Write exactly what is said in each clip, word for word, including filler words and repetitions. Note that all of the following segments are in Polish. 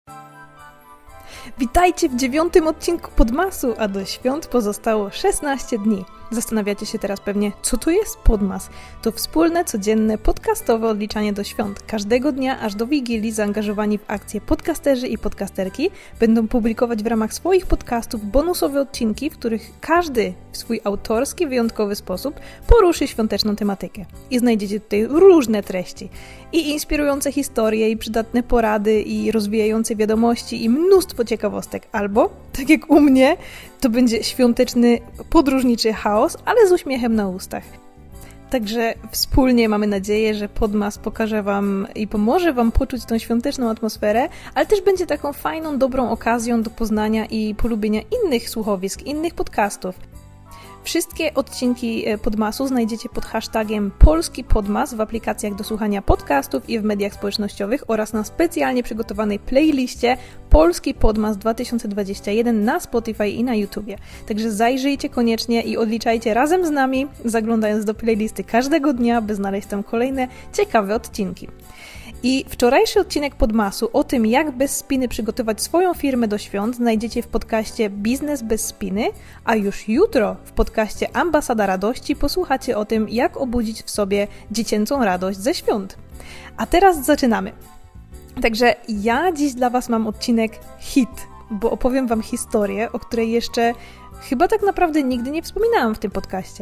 Witajcie w dziewiątym odcinku Podmasu, a do świąt pozostało szesnaście dni. Zastanawiacie się teraz pewnie, co to jest Podmas? To wspólne, codzienne, podcastowe odliczanie do świąt. Każdego dnia, aż do Wigilii, zaangażowani w akcję podcasterzy i podcasterki będą publikować w ramach swoich podcastów bonusowe odcinki, w których każdy w swój autorski, wyjątkowy sposób poruszy świąteczną tematykę. I znajdziecie tutaj różne treści. I inspirujące historie, i przydatne porady, i rozwijające wiadomości, i mnóstwo ciekawostek. Albo, tak jak u mnie, to będzie świąteczny, podróżniczy chaos, ale z uśmiechem na ustach. Także wspólnie mamy nadzieję, że Podmas pokaże Wam i pomoże Wam poczuć tą świąteczną atmosferę, ale też będzie taką fajną, dobrą okazją do poznania i polubienia innych słuchowisk, innych podcastów. Wszystkie odcinki Podmasu znajdziecie pod hashtagiem Polski Podmas w aplikacjach do słuchania podcastów i w mediach społecznościowych oraz na specjalnie przygotowanej playliście Polski Podmas dwa tysiące dwudziesty pierwszy na Spotify i na YouTubie. Także zajrzyjcie koniecznie i odliczajcie razem z nami, zaglądając do playlisty każdego dnia, by znaleźć tam kolejne ciekawe odcinki. I wczorajszy odcinek Podmasu o tym, jak bez spiny przygotować swoją firmę do świąt, znajdziecie w podcaście Biznes bez spiny, a już jutro w podcaście Ambasada Radości posłuchacie o tym, jak obudzić w sobie dziecięcą radość ze świąt. A teraz zaczynamy. Także ja dziś dla Was mam odcinek hit, bo opowiem Wam historię, o której jeszcze chyba tak naprawdę nigdy nie wspominałam w tym podcaście.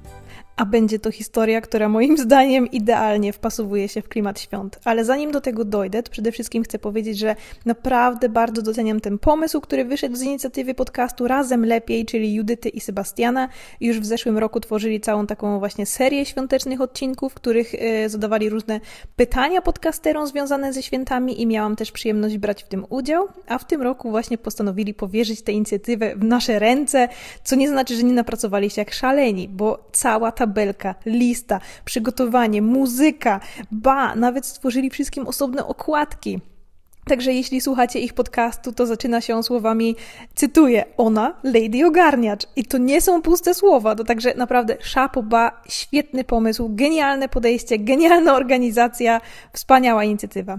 A będzie to historia, która moim zdaniem idealnie wpasowuje się w klimat świąt. Ale zanim do tego dojdę, to przede wszystkim chcę powiedzieć, że naprawdę bardzo doceniam ten pomysł, który wyszedł z inicjatywy podcastu Razem Lepiej, czyli Judyty i Sebastiana. Już w zeszłym roku tworzyli całą taką właśnie serię świątecznych odcinków, w których yy, zadawali różne pytania podcasterom związane ze świętami i miałam też przyjemność brać w tym udział. A w tym roku właśnie postanowili powierzyć tę inicjatywę w nasze ręce, co nie znaczy, że nie napracowali się jak szaleni, bo cała ta tabelka, lista, przygotowanie, muzyka, ba, nawet stworzyli wszystkim osobne okładki. Także jeśli słuchacie ich podcastu, to zaczyna się słowami, cytuję, ona, Lady Ogarniacz. I to nie są puste słowa, to także naprawdę szapo, ba, świetny pomysł, genialne podejście, genialna organizacja, wspaniała inicjatywa.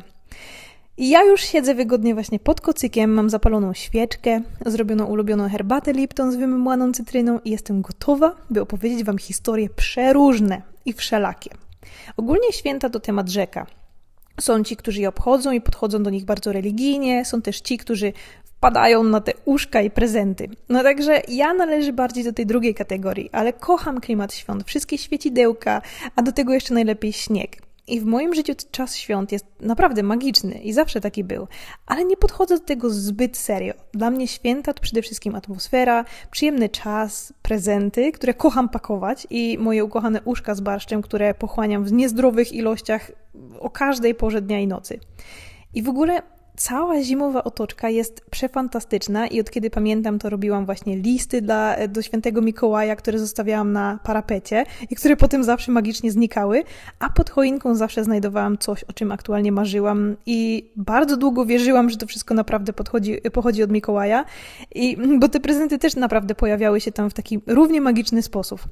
I ja już siedzę wygodnie właśnie pod kocykiem, mam zapaloną świeczkę, zrobioną ulubioną herbatę Lipton z wymymłaną cytryną i jestem gotowa, by opowiedzieć Wam historie przeróżne i wszelakie. Ogólnie święta to temat rzeka. Są ci, którzy je obchodzą i podchodzą do nich bardzo religijnie, są też ci, którzy wpadają na te uszka i prezenty. No także ja należę bardziej do tej drugiej kategorii, ale kocham klimat świąt, wszystkie świecidełka, a do tego jeszcze najlepiej śnieg. I w moim życiu czas świąt jest naprawdę magiczny i zawsze taki był, ale nie podchodzę do tego zbyt serio. Dla mnie święta to przede wszystkim atmosfera, przyjemny czas, prezenty, które kocham pakować i moje ukochane uszka z barszczem, które pochłaniam w niezdrowych ilościach o każdej porze dnia i nocy. I w ogóle cała zimowa otoczka jest przefantastyczna i od kiedy pamiętam, to robiłam właśnie listy dla, do świętego Mikołaja, które zostawiałam na parapecie i które potem zawsze magicznie znikały, a pod choinką zawsze znajdowałam coś, o czym aktualnie marzyłam i bardzo długo wierzyłam, że to wszystko naprawdę podchodzi, pochodzi od Mikołaja, i, bo te prezenty też naprawdę pojawiały się tam w taki równie magiczny sposób.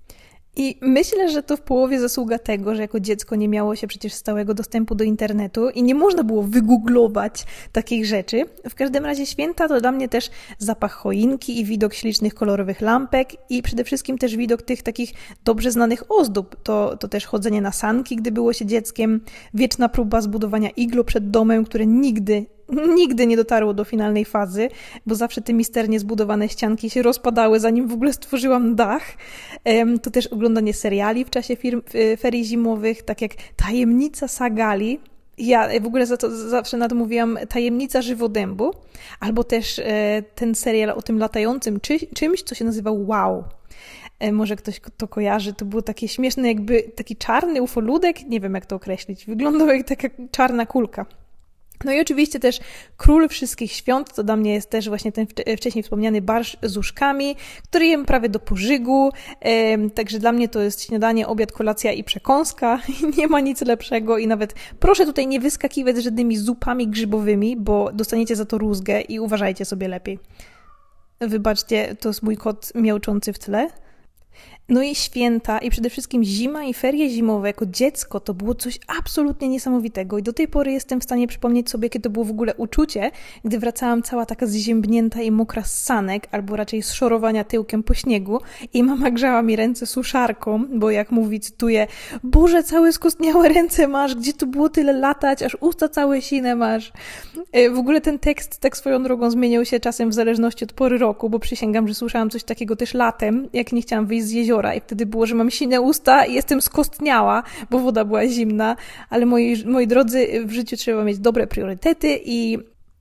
I myślę, że to w połowie zasługa tego, że jako dziecko nie miało się przecież stałego dostępu do internetu i nie można było wygooglować takich rzeczy. W każdym razie święta to dla mnie też zapach choinki i widok ślicznych kolorowych lampek i przede wszystkim też widok tych takich dobrze znanych ozdób. To, to też chodzenie na sanki, gdy było się dzieckiem, wieczna próba zbudowania iglu przed domem, które nigdy Nigdy nie dotarło do finalnej fazy, bo zawsze te misternie zbudowane ścianki się rozpadały, zanim w ogóle stworzyłam dach. To też oglądanie seriali w czasie firm, ferii zimowych, tak jak Tajemnica Sagali. Ja w ogóle za to zawsze na to mówiłam Tajemnica Żywodębu, albo też ten serial o tym latającym czy, czymś, co się nazywał Wow. Może ktoś to kojarzy, to było takie śmieszne, jakby taki czarny ufoludek, nie wiem jak to określić, wyglądał jak taka czarna kulka. No i oczywiście też król wszystkich świąt, to dla mnie jest też właśnie ten wcześniej wspomniany barszcz z uszkami, który jem prawie do pożygu, także dla mnie to jest śniadanie, obiad, kolacja i przekąska, nie ma nic lepszego i nawet proszę tutaj nie wyskakiwać z żadnymi zupami grzybowymi, bo dostaniecie za to rózgę i uważajcie sobie lepiej. Wybaczcie, to jest mój kot miauczący w tle. No i święta i przede wszystkim zima i ferie zimowe jako dziecko to było coś absolutnie niesamowitego i do tej pory jestem w stanie przypomnieć sobie, jakie to było w ogóle uczucie, gdy wracałam cała taka zziębnięta i mokra z sanek, albo raczej z szorowania tyłkiem po śniegu i mama grzała mi ręce suszarką, bo jak mówi, cytuję, Boże, całe skostniałe ręce masz, gdzie tu było tyle latać, aż usta całe sine masz. W ogóle ten tekst tak swoją drogą zmieniał się czasem w zależności od pory roku, bo przysięgam, że słyszałam coś takiego też latem, jak nie chciałam wyjść z jeziora i wtedy było, że mam sine usta i jestem skostniała, bo woda była zimna, ale moi, moi drodzy, w życiu trzeba mieć dobre priorytety i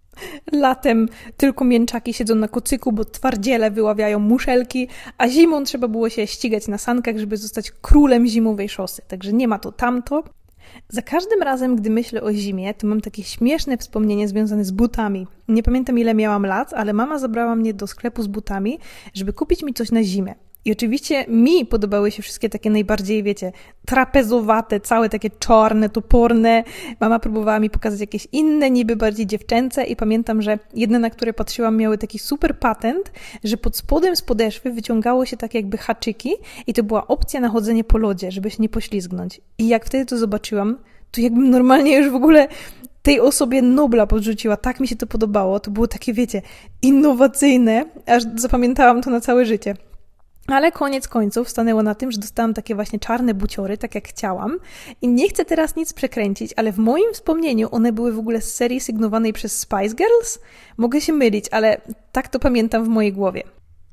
latem tylko mięczaki siedzą na kocyku, bo twardziele wyławiają muszelki, a zimą trzeba było się ścigać na sankach, żeby zostać królem zimowej szosy, także nie ma to tamto. Za każdym razem, gdy myślę o zimie, to mam takie śmieszne wspomnienie związane z butami. Nie pamiętam, ile miałam lat, ale mama zabrała mnie do sklepu z butami, żeby kupić mi coś na zimę. I oczywiście mi podobały się wszystkie takie najbardziej, wiecie, trapezowate, całe takie czarne, toporne. Mama próbowała mi pokazać jakieś inne, niby bardziej dziewczęce i pamiętam, że jedne, na które patrzyłam, miały taki super patent, że pod spodem z podeszwy wyciągało się tak jakby haczyki i to była opcja na chodzenie po lodzie, żeby się nie poślizgnąć. I jak wtedy to zobaczyłam, to jakbym normalnie już w ogóle tej osobie Nobla podrzuciła. Tak mi się to podobało. To było takie, wiecie, innowacyjne, aż zapamiętałam to na całe życie. Ale koniec końców stanęło na tym, że dostałam takie właśnie czarne buciory, tak jak chciałam. I nie chcę teraz nic przekręcić, ale w moim wspomnieniu one były w ogóle z serii sygnowanej przez Spice Girls. Mogę się mylić, ale tak to pamiętam w mojej głowie.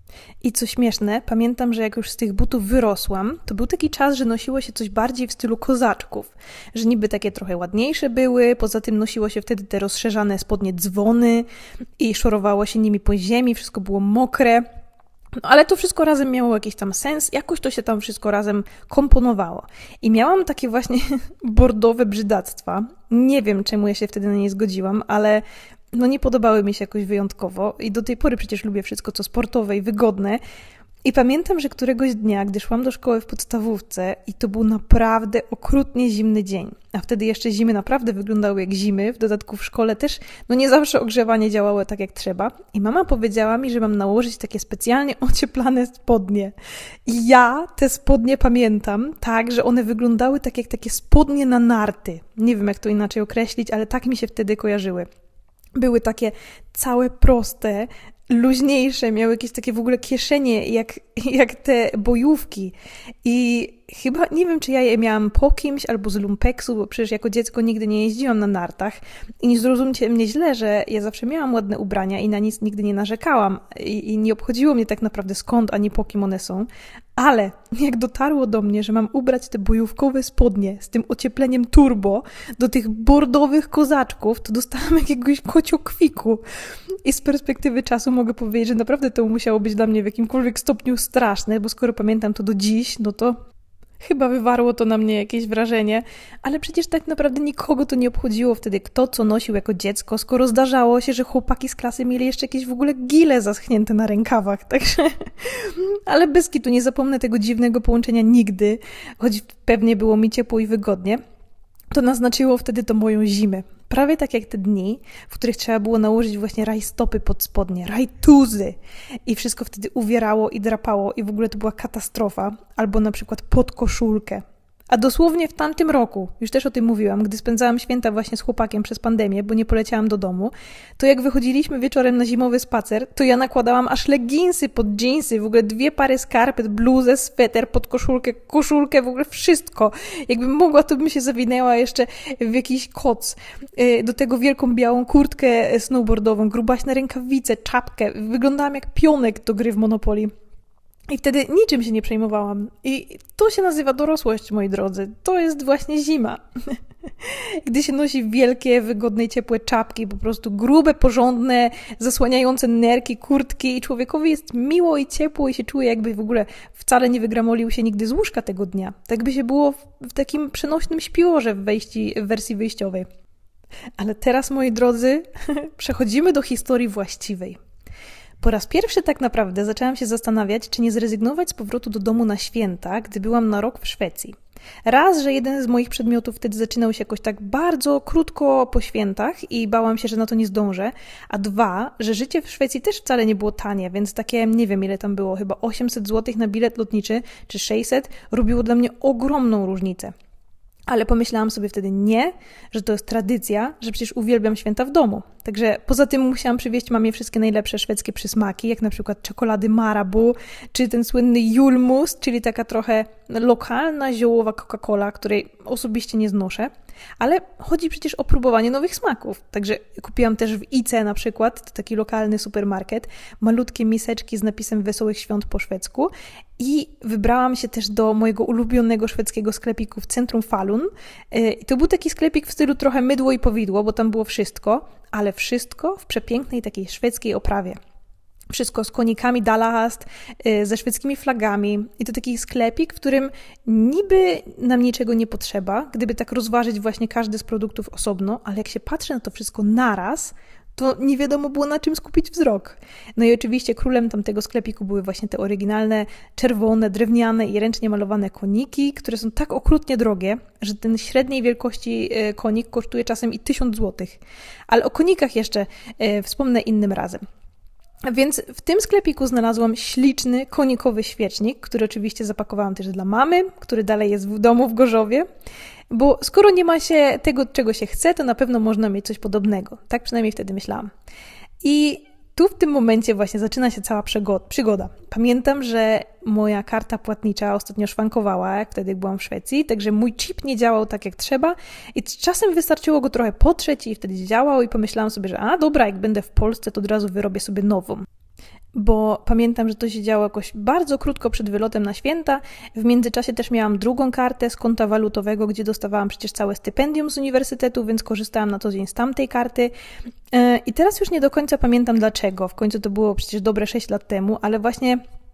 I co śmieszne, pamiętam, że jak już z tych butów wyrosłam, to był taki czas, że nosiło się coś bardziej w stylu kozaczków. Że niby takie trochę ładniejsze były, poza tym nosiło się wtedy te rozszerzane spodnie dzwony i szorowało się nimi po ziemi, wszystko było mokre. No, ale to wszystko razem miało jakiś tam sens, jakoś to się tam wszystko razem komponowało. I miałam takie właśnie bordowe brzydactwa. Nie wiem, czemu ja się wtedy na nie zgodziłam, ale no nie podobały mi się jakoś wyjątkowo. I do tej pory przecież lubię wszystko, co sportowe i wygodne. I pamiętam, że któregoś dnia, gdy szłam do szkoły w podstawówce i to był naprawdę okrutnie zimny dzień, a wtedy jeszcze zimy naprawdę wyglądały jak zimy, w dodatku w szkole też, no nie zawsze ogrzewanie działało tak jak trzeba i mama powiedziała mi, że mam nałożyć takie specjalnie ocieplane spodnie. I ja te spodnie pamiętam tak, że one wyglądały tak jak takie spodnie na narty. Nie wiem, jak to inaczej określić, ale tak mi się wtedy kojarzyły. Były takie całe proste, luźniejsze, miały jakieś takie w ogóle kieszenie, jak, jak te bojówki. I chyba, nie wiem, czy ja je miałam po kimś albo z lumpeksu, bo przecież jako dziecko nigdy nie jeździłam na nartach. I nie zrozumcie mnie źle, że ja zawsze miałam ładne ubrania i na nic nigdy nie narzekałam. I, i nie obchodziło mnie tak naprawdę skąd, ani po kim one są. Ale jak dotarło do mnie, że mam ubrać te bojówkowe spodnie z tym ociepleniem turbo do tych bordowych kozaczków, to dostałam jakiegoś kociokwiku. I z perspektywy czasu mogę powiedzieć, że naprawdę to musiało być dla mnie w jakimkolwiek stopniu straszne, bo skoro pamiętam to do dziś, no to chyba wywarło to na mnie jakieś wrażenie, ale przecież tak naprawdę nikogo to nie obchodziło wtedy, kto co nosił jako dziecko, skoro zdarzało się, że chłopaki z klasy mieli jeszcze jakieś w ogóle gile zaschnięte na rękawach, także... Ale bez kitu nie zapomnę tego dziwnego połączenia nigdy, choć pewnie było mi ciepło i wygodnie. To naznaczyło wtedy to moją zimę. Prawie tak jak te dni, w których trzeba było nałożyć właśnie rajstopy pod spodnie, rajtuzy i wszystko wtedy uwierało i drapało i w ogóle to była katastrofa. Albo na przykład pod koszulkę. A dosłownie w tamtym roku, już też o tym mówiłam, gdy spędzałam święta właśnie z chłopakiem przez pandemię, bo nie poleciałam do domu, to jak wychodziliśmy wieczorem na zimowy spacer, to ja nakładałam aż leginsy pod dżinsy, w ogóle dwie pary skarpet, bluzę, sweter, pod koszulkę, koszulkę, w ogóle wszystko. Jakbym mogła, to bym się zawinęła jeszcze w jakiś koc. Do tego wielką białą kurtkę snowboardową, grubaśne rękawice, czapkę. Wyglądałam jak pionek do gry w Monopoly. I wtedy niczym się nie przejmowałam. I to się nazywa dorosłość, moi drodzy. To jest właśnie zima. Gdy się nosi wielkie, wygodne i ciepłe czapki, po prostu grube, porządne, zasłaniające nerki, kurtki i człowiekowi jest miło i ciepło i się czuje, jakby w ogóle wcale nie wygramolił się nigdy z łóżka tego dnia. Tak by się było w, w takim przenośnym śpiworze w, wejści, w wersji wyjściowej. Ale teraz, moi drodzy, przechodzimy do historii właściwej. Po raz pierwszy tak naprawdę zaczęłam się zastanawiać, czy nie zrezygnować z powrotu do domu na święta, gdy byłam na rok w Szwecji. Raz, że jeden z moich przedmiotów wtedy zaczynał się jakoś tak bardzo krótko po świętach i bałam się, że na to nie zdążę, a dwa, że życie w Szwecji też wcale nie było tanie, więc takie, nie wiem ile tam było, chyba osiemset złotych na bilet lotniczy, czy sześćset, robiło dla mnie ogromną różnicę. Ale pomyślałam sobie wtedy nie, że to jest tradycja, że przecież uwielbiam święta w domu. Także poza tym musiałam przywieźć mamie wszystkie najlepsze szwedzkie przysmaki, jak na przykład czekolady Marabou, czy ten słynny Julmust, czyli taka trochę lokalna, ziołowa Coca-Cola, której osobiście nie znoszę. Ale chodzi przecież o próbowanie nowych smaków. Także kupiłam też w I C E na przykład, to taki lokalny supermarket, malutkie miseczki z napisem Wesołych Świąt po szwedzku i wybrałam się też do mojego ulubionego szwedzkiego sklepiku w centrum Falun. I to był taki sklepik w stylu trochę mydło i powidło, bo tam było wszystko, ale wszystko w przepięknej takiej szwedzkiej oprawie. Wszystko z konikami Dalahast, ze szwedzkimi flagami i to taki sklepik, w którym niby nam niczego nie potrzeba, gdyby tak rozważyć właśnie każdy z produktów osobno, ale jak się patrzy na to wszystko naraz, to nie wiadomo było na czym skupić wzrok. No i oczywiście królem tamtego sklepiku były właśnie te oryginalne, czerwone, drewniane i ręcznie malowane koniki, które są tak okrutnie drogie, że ten średniej wielkości konik kosztuje czasem i tysiąc złotych. Ale o konikach jeszcze wspomnę innym razem. Więc w tym sklepiku znalazłam śliczny, konikowy świecznik, który oczywiście zapakowałam też dla mamy, który dalej jest w domu w Gorzowie, bo skoro nie ma się tego, czego się chce, to na pewno można mieć coś podobnego. Tak przynajmniej wtedy myślałam. I tu w tym momencie właśnie zaczyna się cała przygoda. Pamiętam, że moja karta płatnicza ostatnio szwankowała, jak wtedy byłam w Szwecji, także mój chip nie działał tak jak trzeba i czasem wystarczyło go trochę potrzeć i wtedy działał i pomyślałam sobie, że a dobra, jak będę w Polsce, to od razu wyrobię sobie nową. Bo pamiętam, że to się działo jakoś bardzo krótko przed wylotem na święta. W międzyczasie też miałam drugą kartę z konta walutowego, gdzie dostawałam przecież całe stypendium z uniwersytetu, więc korzystałam na co dzień z tamtej karty. I teraz już nie do końca pamiętam dlaczego. W końcu to było przecież dobre sześć lat temu, ale właśnie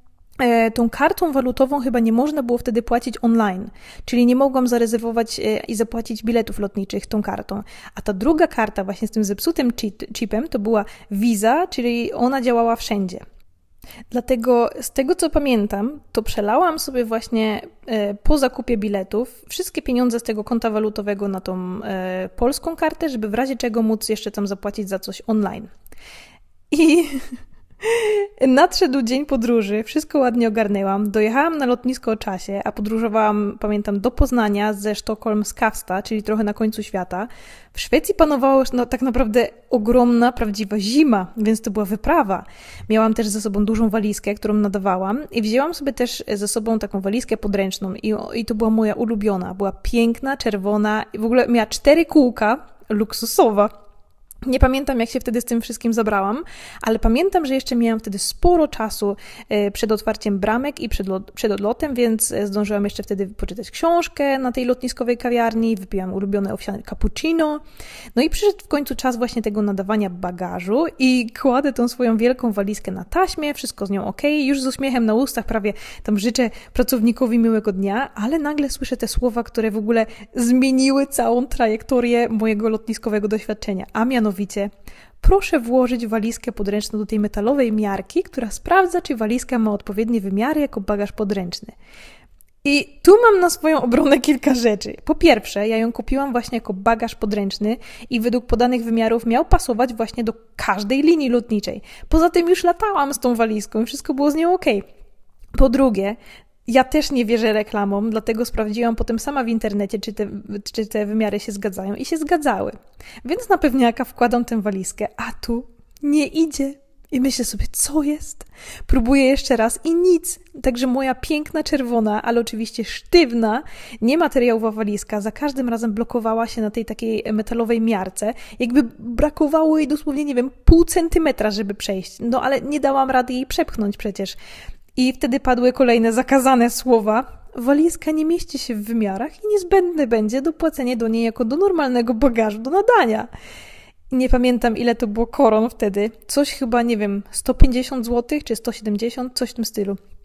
tą kartą walutową chyba nie można było wtedy płacić online, czyli nie mogłam zarezerwować i zapłacić biletów lotniczych tą kartą. A ta druga karta właśnie z tym zepsutym chipem to była Visa, czyli ona działała wszędzie. Dlatego z tego co pamiętam, to przelałam sobie właśnie po zakupie biletów wszystkie pieniądze z tego konta walutowego na tą polską kartę, żeby w razie czego móc jeszcze tam zapłacić za coś online. I nadszedł dzień podróży, wszystko ładnie ogarnęłam, dojechałam na lotnisko o czasie, a podróżowałam, pamiętam, do Poznania ze Sztokholm z Kawsta, czyli trochę na końcu świata. W Szwecji panowała już no, tak naprawdę ogromna, prawdziwa zima, więc to była wyprawa. Miałam też ze sobą dużą walizkę, którą nadawałam i wzięłam sobie też ze sobą taką walizkę podręczną i, i to była moja ulubiona. Była piękna, czerwona i w ogóle miała cztery kółka, luksusowa. Nie pamiętam, jak się wtedy z tym wszystkim zabrałam, ale pamiętam, że jeszcze miałam wtedy sporo czasu przed otwarciem bramek i przed, lot, przed odlotem, więc zdążyłam jeszcze wtedy poczytać książkę na tej lotniskowej kawiarni, wypiłam ulubione owsiane cappuccino. No i przyszedł w końcu czas właśnie tego nadawania bagażu i kładę tą swoją wielką walizkę na taśmie, wszystko z nią okej, już z uśmiechem na ustach prawie tam życzę pracownikowi miłego dnia, ale nagle słyszę te słowa, które w ogóle zmieniły całą trajektorię mojego lotniskowego doświadczenia, a mianowicie proszę włożyć walizkę podręczną do tej metalowej miarki, która sprawdza, czy walizka ma odpowiednie wymiary jako bagaż podręczny. I tu mam na swoją obronę kilka rzeczy. Po pierwsze, ja ją kupiłam właśnie jako bagaż podręczny i według podanych wymiarów miał pasować właśnie do każdej linii lotniczej. Poza tym już latałam z tą walizką i wszystko było z nią okej. Po drugie, ja też nie wierzę reklamom, dlatego sprawdziłam potem sama w internecie, czy te, czy te wymiary się zgadzają i się zgadzały. Więc na pewniaka wkładam tę walizkę, a tu nie idzie. I myślę sobie, co jest? Próbuję jeszcze raz i nic. Także moja piękna, czerwona, ale oczywiście sztywna, niemateriałowa walizka za każdym razem blokowała się na tej takiej metalowej miarce. Jakby brakowało jej dosłownie, nie wiem, pół centymetra, żeby przejść. No ale nie dałam rady jej przepchnąć przecież. I wtedy padły kolejne zakazane słowa. Walizka nie mieści się w wymiarach i niezbędne będzie dopłacenie do niej jako do normalnego bagażu do nadania. Nie pamiętam, ile to było koron wtedy. Coś chyba, nie wiem, sto pięćdziesiąt złotych czy sto siedemdziesiąt, coś w tym stylu.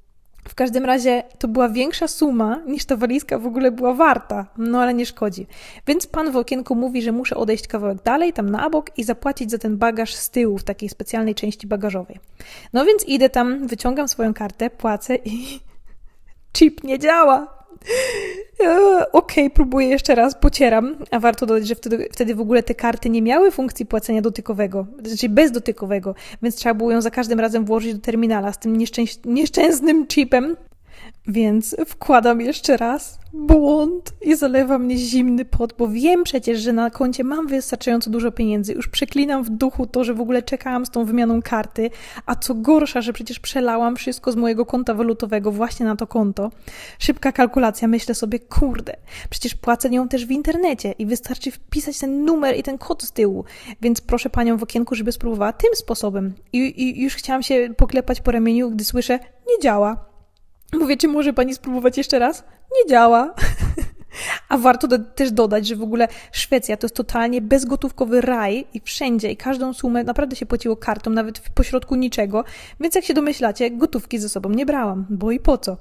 W każdym razie to była większa suma, niż ta walizka w ogóle była warta. No ale nie szkodzi. Więc pan w okienku mówi, że muszę odejść kawałek dalej, tam na bok i zapłacić za ten bagaż z tyłu, w takiej specjalnej części bagażowej. No więc idę tam, wyciągam swoją kartę, płacę i chip nie działa. Okej, okay, próbuję jeszcze raz, pocieram, a warto dodać, że wtedy, wtedy w ogóle te karty nie miały funkcji płacenia dotykowego, znaczy bezdotykowego, więc trzeba było ją za każdym razem włożyć do terminala z tym nieszczęś- nieszczęsnym chipem. Więc wkładam jeszcze raz błąd i zalewa mnie zimny pot, bo wiem przecież, że na koncie mam wystarczająco dużo pieniędzy. Już przeklinam w duchu to, że w ogóle czekałam z tą wymianą karty, a co gorsza, że przecież przelałam wszystko z mojego konta walutowego właśnie na to konto. Szybka kalkulacja, myślę sobie, kurde, przecież płacę nią też w internecie i wystarczy wpisać ten numer i ten kod z tyłu. Więc proszę panią w okienku, żeby spróbowała tym sposobem. I, i już chciałam się poklepać po ramieniu, gdy słyszę, nie działa. Mówię, czy może pani spróbować jeszcze raz? Nie działa. A warto do, też dodać, że w ogóle Szwecja to jest totalnie bezgotówkowy raj i wszędzie i każdą sumę naprawdę się płaciło kartą, nawet w pośrodku niczego, więc jak się domyślacie, gotówki ze sobą nie brałam, bo i po co?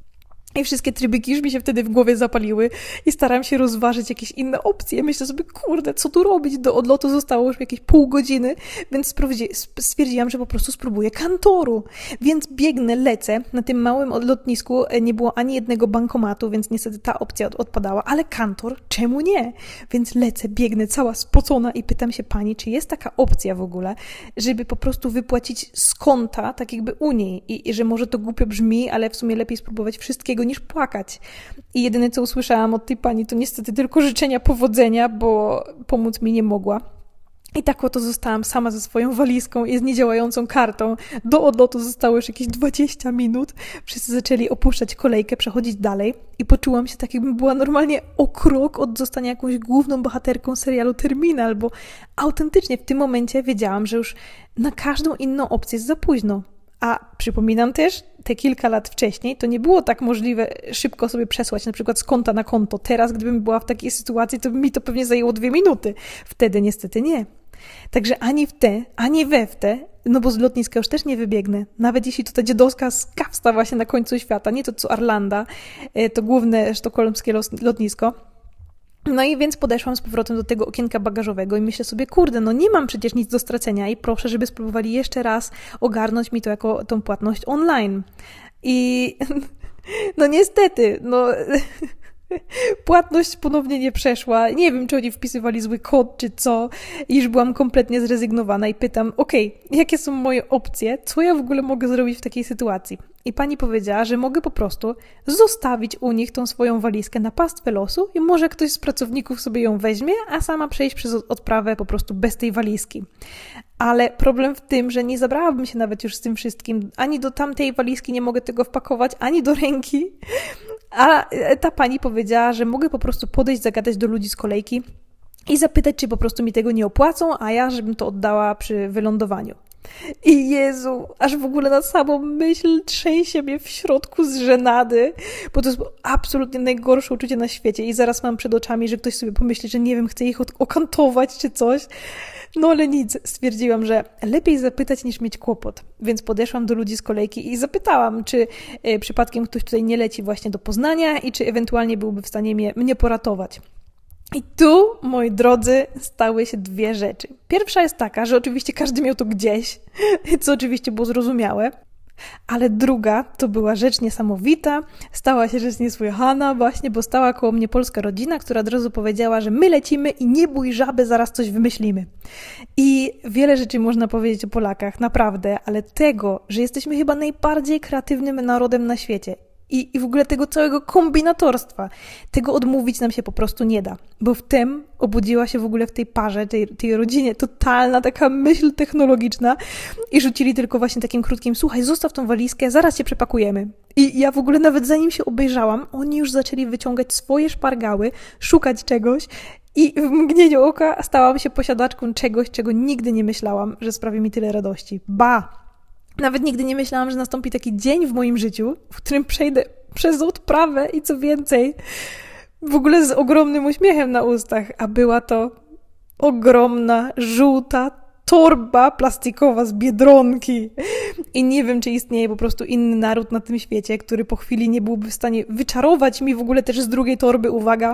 I wszystkie trybyki już mi się wtedy w głowie zapaliły i starałam się rozważyć jakieś inne opcje. Myślę sobie, kurde, co tu robić? Do odlotu zostało już jakieś pół godziny, więc stwierdziłam, że po prostu spróbuję kantoru. Więc biegnę, lecę. Na tym małym lotnisku nie było ani jednego bankomatu, więc niestety ta opcja odpadała, ale kantor, czemu nie? Więc lecę, biegnę cała spocona i pytam się pani, czy jest taka opcja w ogóle, żeby po prostu wypłacić z konta, tak jakby u niej. I, i że może to głupio brzmi, ale w sumie lepiej spróbować wszystkiego niż płakać. I jedyne, co usłyszałam od tej pani, to niestety tylko życzenia powodzenia, bo pomóc mi nie mogła. I tak oto zostałam sama ze swoją walizką i z niedziałającą kartą. Do odlotu zostało już jakieś dwadzieścia minut. Wszyscy zaczęli opuszczać kolejkę, przechodzić dalej i poczułam się tak, jakbym była normalnie o krok od zostania jakąś główną bohaterką serialu Terminal, bo autentycznie w tym momencie wiedziałam, że już na każdą inną opcję jest za późno. A przypominam też, te kilka lat wcześniej to nie było tak możliwe szybko sobie przesłać na przykład z konta na konto. Teraz, gdybym była w takiej sytuacji, to by mi to pewnie zajęło dwie minuty. Wtedy niestety nie. Także ani w te, ani we w te, no bo z lotniska już też nie wybiegnę. Nawet jeśli to ta dziadowska skawsta właśnie na końcu świata, nie to co Arlanda, to główne sztokholmskie lotnisko. No i więc podeszłam z powrotem do tego okienka bagażowego i myślę sobie, kurde, no nie mam przecież nic do stracenia i proszę, żeby spróbowali jeszcze raz ogarnąć mi to jako tą płatność online. I no niestety, no płatność ponownie nie przeszła. Nie wiem, czy oni wpisywali zły kod, czy co. I już byłam kompletnie zrezygnowana i pytam, okej, okay, jakie są moje opcje? Co ja w ogóle mogę zrobić w takiej sytuacji? I pani powiedziała, że mogę po prostu zostawić u nich tą swoją walizkę na pastwę losu i może ktoś z pracowników sobie ją weźmie, a sama przejść przez odprawę po prostu bez tej walizki. Ale problem w tym, że nie zabrałabym się nawet już z tym wszystkim. Ani do tamtej walizki nie mogę tego wpakować, ani do ręki. A ta pani powiedziała, że mogę po prostu podejść, zagadać do ludzi z kolejki i zapytać, czy po prostu mi tego nie opłacą, a ja, żebym to oddała przy wylądowaniu. I Jezu, aż w ogóle na samą myśl trzęsie mnie w środku z żenady, bo to jest absolutnie najgorsze uczucie na świecie i zaraz mam przed oczami, że ktoś sobie pomyśli, że nie wiem, chcę ich okantować czy coś. No ale nic, stwierdziłam, że lepiej zapytać niż mieć kłopot, więc podeszłam do ludzi z kolejki i zapytałam, czy y, przypadkiem ktoś tutaj nie leci właśnie do Poznania i czy ewentualnie byłby w stanie mnie, mnie poratować. I tu, moi drodzy, stały się dwie rzeczy. Pierwsza jest taka, że oczywiście każdy miał to gdzieś, co oczywiście było zrozumiałe, ale druga to była rzecz niesamowita, stała się rzecz niesłychana właśnie, bo stała koło mnie polska rodzina, która od razu powiedziała, że my lecimy i nie bój żaby, zaraz coś wymyślimy. I wiele rzeczy można powiedzieć o Polakach, naprawdę, ale tego, że jesteśmy chyba najbardziej kreatywnym narodem na świecie. I, I w ogóle tego całego kombinatorstwa, tego odmówić nam się po prostu nie da. Bo wtem obudziła się w ogóle w tej parze, tej, tej rodzinie totalna taka myśl technologiczna i rzucili tylko właśnie takim krótkim, słuchaj, zostaw tą walizkę, zaraz się przepakujemy. I ja w ogóle nawet zanim się obejrzałam, oni już zaczęli wyciągać swoje szpargały, szukać czegoś i w mgnieniu oka stałam się posiadaczką czegoś, czego nigdy nie myślałam, że sprawi mi tyle radości. Ba! Nawet nigdy nie myślałam, że nastąpi taki dzień w moim życiu, w którym przejdę przez odprawę i co więcej, w ogóle z ogromnym uśmiechem na ustach, a była to ogromna, żółta torba plastikowa z Biedronki. I nie wiem, czy istnieje po prostu inny naród na tym świecie, który po chwili nie byłby w stanie wyczarować mi w ogóle też z drugiej torby, uwaga,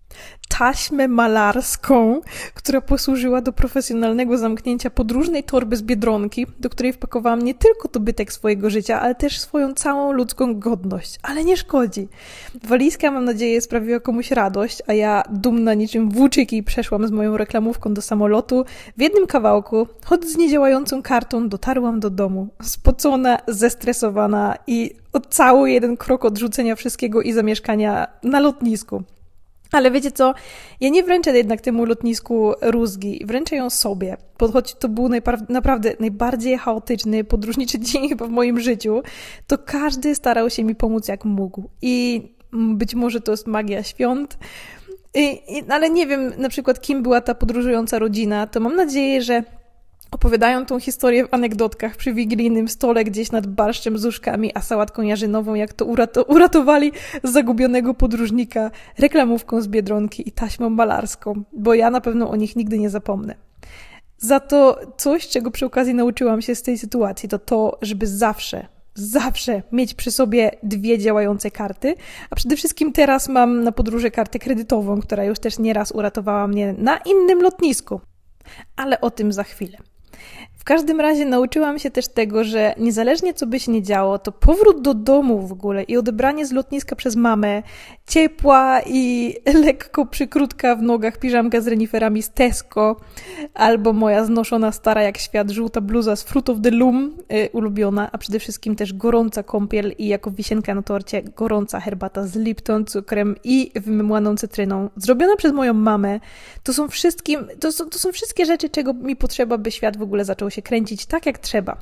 taśmę malarską, która posłużyła do profesjonalnego zamknięcia podróżnej torby z Biedronki, do której wpakowałam nie tylko dobytek swojego życia, ale też swoją całą ludzką godność. Ale nie szkodzi. Walizka, mam nadzieję, sprawiła komuś radość, a ja dumna niczym włóczyki przeszłam z moją reklamówką do samolotu. W jednym kawałku, choć z niedziałającą kartą, dotarłam do domu. Spocona, zestresowana i o cały jeden krok odrzucenia wszystkiego i zamieszkania na lotnisku. Ale wiecie co, ja nie wręczę jednak temu lotnisku rózgi, wręczę ją sobie, bo choć to był najpra- naprawdę najbardziej chaotyczny, podróżniczy dzień chyba w moim życiu, to każdy starał się mi pomóc jak mógł i być może to jest magia świąt, I, i, ale nie wiem na przykład kim była ta podróżująca rodzina, to mam nadzieję, że opowiadają tą historię w anegdotkach przy wigilijnym stole gdzieś nad barszczem z uszkami, a sałatką jarzynową, jak to urato- uratowali zagubionego podróżnika reklamówką z Biedronki i taśmą malarską, bo ja na pewno o nich nigdy nie zapomnę. Za to coś, czego przy okazji nauczyłam się z tej sytuacji, to to, żeby zawsze, zawsze mieć przy sobie dwie działające karty, a przede wszystkim teraz mam na podróży kartę kredytową, która już też nieraz uratowała mnie na innym lotnisku. Ale o tym za chwilę. W każdym razie nauczyłam się też tego, że niezależnie co by się nie działo, to powrót do domu w ogóle i odebranie z lotniska przez mamę, ciepła i lekko przykrótka w nogach piżamka z reniferami z Tesco, albo moja znoszona stara jak świat żółta bluza z Fruit of the Loom, yy, ulubiona, a przede wszystkim też gorąca kąpiel i jako wisienka na torcie gorąca herbata z Lipton, cukrem i wymymłaną cytryną, zrobiona przez moją mamę. To są wszystkim, to są, to są wszystkie rzeczy, czego mi potrzeba, by świat w ogóle zaczął się kręcić tak, jak trzeba.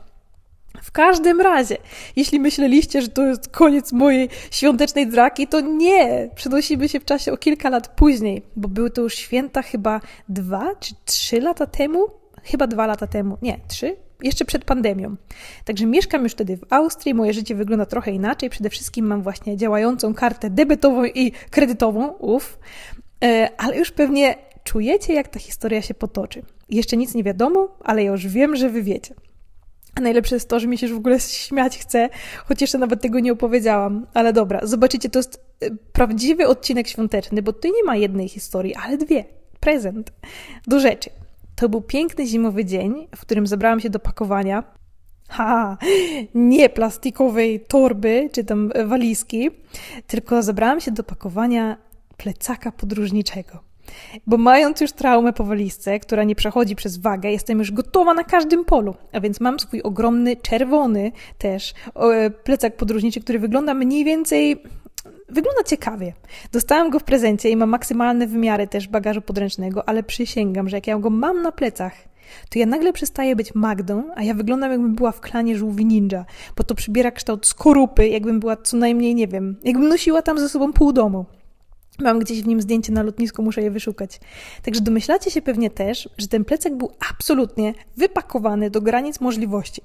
W każdym razie, jeśli myśleliście, że to jest koniec mojej świątecznej draki, to nie! Przenosimy się w czasie o kilka lat później, bo były to już święta chyba dwa czy trzy lata temu? Chyba dwa lata temu. Nie, trzy? Jeszcze przed pandemią. Także mieszkam już wtedy w Austrii, moje życie wygląda trochę inaczej. Przede wszystkim mam właśnie działającą kartę debetową i kredytową, uff, ale już pewnie czujecie, jak ta historia się potoczy. Jeszcze nic nie wiadomo, ale ja już wiem, że wy wiecie. A najlepsze jest to, że mi się już w ogóle śmiać chce, choć jeszcze nawet tego nie opowiedziałam. Ale dobra, zobaczycie, to jest prawdziwy odcinek świąteczny, bo tutaj nie ma jednej historii, ale dwie. Prezent. Do rzeczy. To był piękny zimowy dzień, w którym zabrałam się do pakowania. Ha, nie plastikowej torby, czy tam walizki, tylko zabrałam się do pakowania plecaka podróżniczego. Bo mając już traumę po walizce, która nie przechodzi przez wagę, jestem już gotowa na każdym polu. A więc mam swój ogromny, czerwony też plecak podróżniczy, który wygląda mniej więcej... Wygląda ciekawie. Dostałam go w prezencie i ma maksymalne wymiary też bagażu podręcznego, ale przysięgam, że jak ja go mam na plecach, to ja nagle przestaję być Magdą, a ja wyglądam jakbym była w klanie żółwi ninja, bo to przybiera kształt skorupy, jakbym była co najmniej, nie wiem, jakbym nosiła tam ze sobą pół domu. Mam gdzieś w nim zdjęcie na lotnisku, muszę je wyszukać. Także domyślacie się pewnie też, że ten plecak był absolutnie wypakowany do granic możliwości.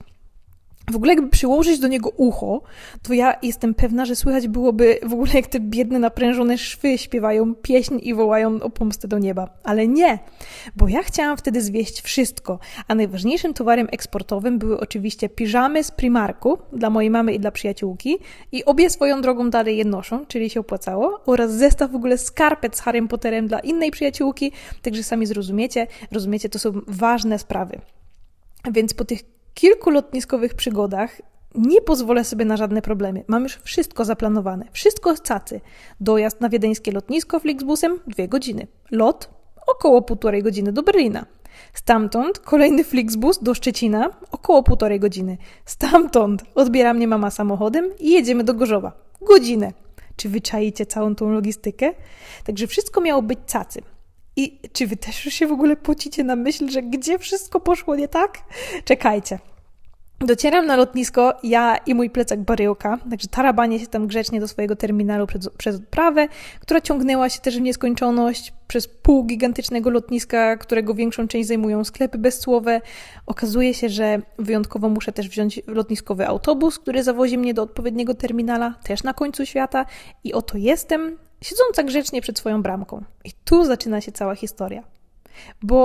W ogóle jakby przyłożyć do niego ucho, to ja jestem pewna, że słychać byłoby w ogóle jak te biedne naprężone szwy śpiewają pieśń i wołają o pomstę do nieba. Ale nie, bo ja chciałam wtedy zwieść wszystko, a najważniejszym towarem eksportowym były oczywiście piżamy z Primarku dla mojej mamy i dla przyjaciółki i obie swoją drogą dalej je noszą, czyli się opłacało, oraz zestaw w ogóle skarpet z Harrym Potterem dla innej przyjaciółki, także sami zrozumiecie, rozumiecie, to są ważne sprawy. Więc po tych kilku lotniskowych przygodach nie pozwolę sobie na żadne problemy. Mam już wszystko zaplanowane. Wszystko z cacy. Dojazd na wiedeńskie lotnisko Flixbusem dwie godziny. Lot około półtorej godziny do Berlina. Stamtąd kolejny Flixbus do Szczecina około półtorej godziny. Stamtąd odbiera mnie mama samochodem i jedziemy do Gorzowa. Godzinę. Czy wy czaicie całą tą logistykę? Także wszystko miało być cacy. I czy wy też już się w ogóle pocicie na myśl, że gdzie wszystko poszło nie tak? Czekajcie. Docieram na lotnisko, ja i mój plecak baryłka, także tarabanie się tam grzecznie do swojego terminalu przez, przez odprawę, która ciągnęła się też w nieskończoność przez pół gigantycznego lotniska, którego większą część zajmują sklepy bezcłowe. Okazuje się, że wyjątkowo muszę też wziąć lotniskowy autobus, który zawozi mnie do odpowiedniego terminala, też na końcu świata i oto jestem, siedząca grzecznie przed swoją bramką. I tu zaczyna się cała historia. Bo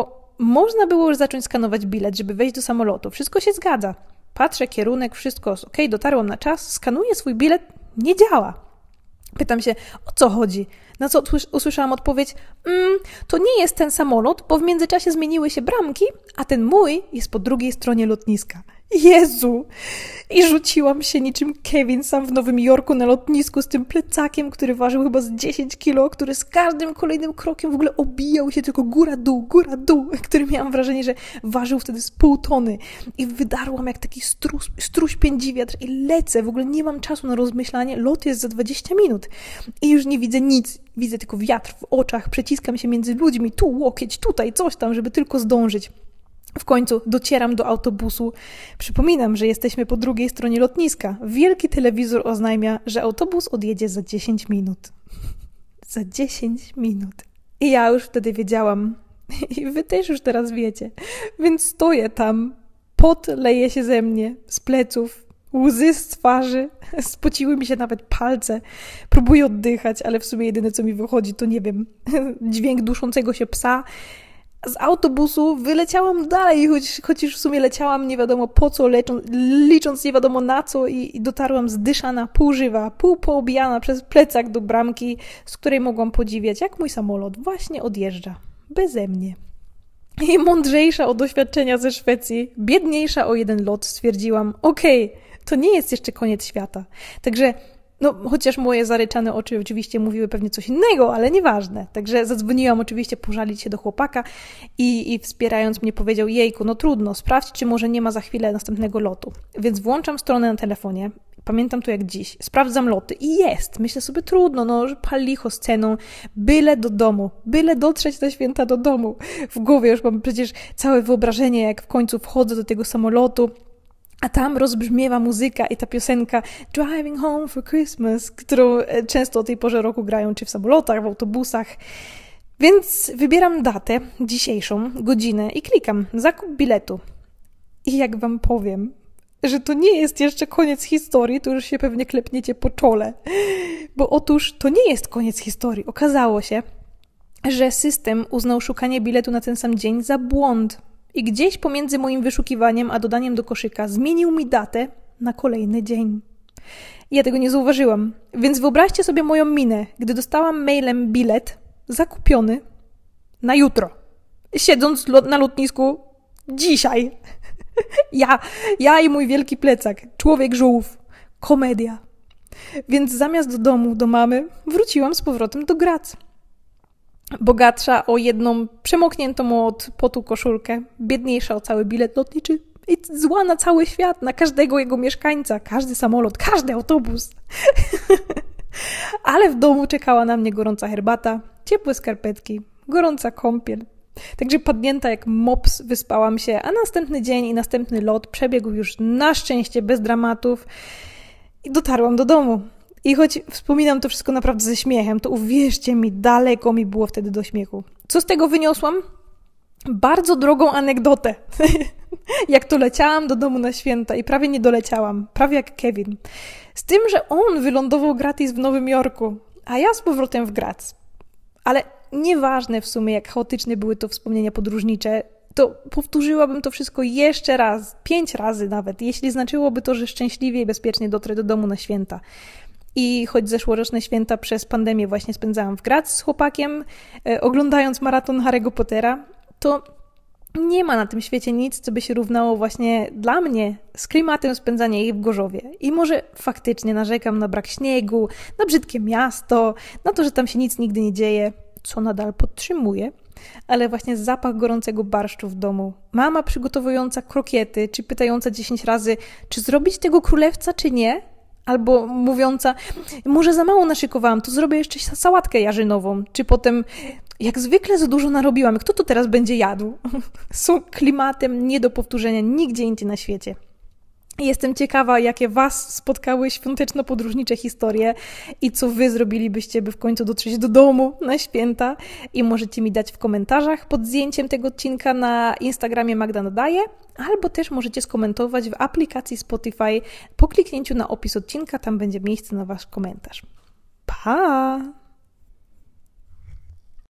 Można było już zacząć skanować bilet, żeby wejść do samolotu. Wszystko się zgadza. Patrzę, kierunek, wszystko jest okej, dotarłam na czas, skanuję swój bilet, nie działa. Pytam się, o co chodzi? Na co usłyszałam odpowiedź, mm, to nie jest ten samolot, bo w międzyczasie zmieniły się bramki, a ten mój jest po drugiej stronie lotniska. Jezu! I rzuciłam się niczym Kevin sam w Nowym Jorku na lotnisku z tym plecakiem, który ważył chyba z dziesięć kilo, który z każdym kolejnym krokiem w ogóle obijał się tylko góra-dół, góra-dół, który miałam wrażenie, że ważył wtedy z pół tony. I wydarłam jak taki struś, struś pędzi wiatr i lecę. W ogóle nie mam czasu na rozmyślanie. Lot jest za dwadzieścia minut. I już nie widzę nic. Widzę tylko wiatr w oczach, przeciskam się między ludźmi, tu łokieć, tutaj coś tam, żeby tylko zdążyć. W końcu docieram do autobusu. Przypominam, że jesteśmy po drugiej stronie lotniska. Wielki telewizor oznajmia, że autobus odjedzie za dziesięć minut. Za dziesięć minut. I ja już wtedy wiedziałam. I wy też już teraz wiecie. Więc stoję tam. Pot leje się ze mnie, z pleców. Łzy z twarzy. Spociły mi się nawet palce. Próbuję oddychać, ale w sumie jedyne co mi wychodzi to nie wiem, dźwięk duszącego się psa. Z autobusu wyleciałam dalej, choć, choć już w sumie leciałam nie wiadomo po co, lecząc, licząc nie wiadomo na co i, i dotarłam zdyszana, półżywa, pół poobijana przez plecak do bramki, z której mogłam podziwiać, jak mój samolot właśnie odjeżdża. Beze mnie. I mądrzejsza od doświadczenia ze Szwecji, biedniejsza o jeden lot, stwierdziłam, okej, okay, to nie jest jeszcze koniec świata. Także no, chociaż moje zaryczane oczy oczywiście mówiły pewnie coś innego, ale nieważne. Także zadzwoniłam oczywiście pożalić się do chłopaka i, i wspierając mnie powiedział, jejku, no trudno, sprawdź, czy może nie ma za chwilę następnego lotu. Więc włączam stronę na telefonie, pamiętam to jak dziś, sprawdzam loty i jest. Myślę sobie, trudno, no, pal licho z ceną, byle do domu, byle dotrzeć na święta do domu. W głowie już mam przecież całe wyobrażenie, jak w końcu wchodzę do tego samolotu, a tam rozbrzmiewa muzyka i ta piosenka Driving Home for Christmas, którą często o tej porze roku grają, czy w samolotach, w autobusach. Więc wybieram datę dzisiejszą, godzinę i klikam zakup biletu. I jak wam powiem, że to nie jest jeszcze koniec historii, to już się pewnie klepniecie po czole. Bo otóż to nie jest koniec historii. Okazało się, że system uznał szukanie biletu na ten sam dzień za błąd. I gdzieś pomiędzy moim wyszukiwaniem a dodaniem do koszyka zmienił mi datę na kolejny dzień. Ja tego nie zauważyłam, więc wyobraźcie sobie moją minę, gdy dostałam mailem bilet zakupiony na jutro, siedząc na lotnisku dzisiaj. Ja, ja i mój wielki plecak, człowiek żółw, komedia. Więc zamiast do domu, do mamy, wróciłam z powrotem do Graz. Bogatsza o jedną przemokniętą od potu koszulkę, biedniejsza o cały bilet lotniczy i zła na cały świat, na każdego jego mieszkańca, każdy samolot, każdy autobus. Ale w domu czekała na mnie gorąca herbata, ciepłe skarpetki, gorąca kąpiel. Także padnięta jak mops wyspałam się, a następny dzień i następny lot przebiegł już na szczęście bez dramatów i dotarłam do domu. I choć wspominam to wszystko naprawdę ze śmiechem, to uwierzcie mi, daleko mi było wtedy do śmiechu. Co z tego wyniosłam? Bardzo drogą anegdotę. Jak to leciałam do domu na święta i prawie nie doleciałam. Prawie jak Kevin. Z tym, że on wylądował gratis w Nowym Jorku, a ja z powrotem w Graz. Ale nieważne w sumie, jak chaotyczne były to wspomnienia podróżnicze, to powtórzyłabym to wszystko jeszcze raz, pięć razy nawet, jeśli znaczyłoby to, że szczęśliwie i bezpiecznie dotrę do domu na święta. I choć zeszłoroczne święta przez pandemię właśnie spędzałam w Graz z chłopakiem, e, oglądając maraton Harry'ego Pottera, to nie ma na tym świecie nic, co by się równało właśnie dla mnie z klimatem spędzania jej w Gorzowie. I może faktycznie narzekam na brak śniegu, na brzydkie miasto, na to, że tam się nic nigdy nie dzieje, co nadal podtrzymuję, ale właśnie zapach gorącego barszczu w domu, mama przygotowująca krokiety, czy pytająca dziesięć razy, czy zrobić tego królewca, czy nie? Albo mówiąca, może za mało naszykowałam, to zrobię jeszcze sałatkę jarzynową. Czy potem, jak zwykle za dużo narobiłam, kto to teraz będzie jadł? Są klimatem nie do powtórzenia nigdzie indziej na świecie. Jestem ciekawa, jakie was spotkały świąteczno-podróżnicze historie i co wy zrobilibyście, by w końcu dotrzeć do domu na święta. I możecie mi dać w komentarzach pod zdjęciem tego odcinka na Instagramie Magda Nadaje, albo też możecie skomentować w aplikacji Spotify po kliknięciu na opis odcinka, tam będzie miejsce na wasz komentarz. Pa!